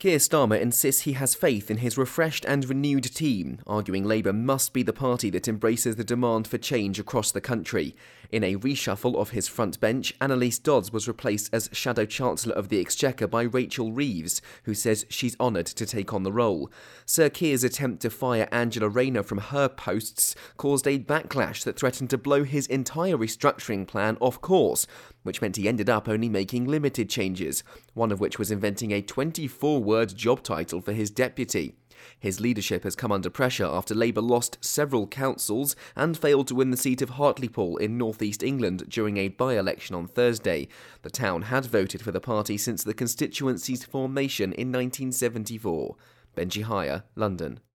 Keir Starmer insists he has faith in his refreshed and renewed team, arguing Labour must be the party that embraces the demand for change across the country. In a reshuffle of his front bench, Annalise Dodds was replaced as Shadow Chancellor of the Exchequer by Rachel Reeves, who says she's honoured to take on the role. Sir Keir's attempt to fire Angela Rayner from her posts caused a backlash that threatened to blow his entire restructuring plan off course, which meant he ended up only making limited changes, one of which was inventing a 24-word job title for his deputy. His leadership has come under pressure after Labour lost several councils and failed to win the seat of Hartlepool in North East England during a by-election on Thursday. The town had voted for the party since the constituency's formation in 1974. Benji Hire, London.